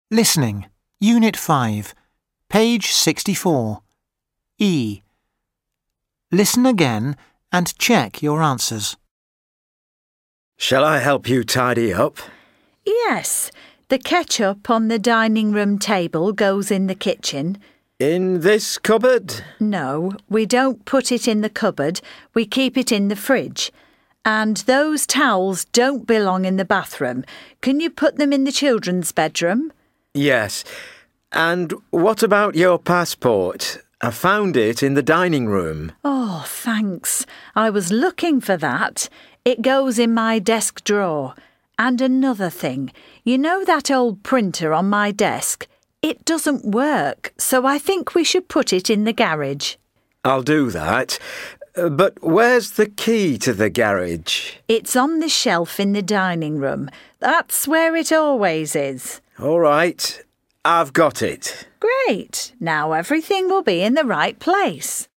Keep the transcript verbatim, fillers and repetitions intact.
Listening, Unit five, page sixty-four. E. Listen again and check your answers. Shall I help you tidy up? Yes, the ketchup on the dining room table goes in the kitchen. In this cupboard? No, we don't put it in the cupboard, we keep it in the fridge. And those towels don't belong in the bathroom. Can you put them in the children's bedroom? Yes. And what about your passport? I found it in the dining room. Oh, thanks. I was looking for that. It goes in my desk drawer. And another thing, you know that old printer on my desk? It doesn't work, so I think we should put it in the garage. I'll do that. But where's the key to the garage? It's on the shelf in the dining room. That's where it always is. All right. I've got it. Great. Now everything will be in the right place.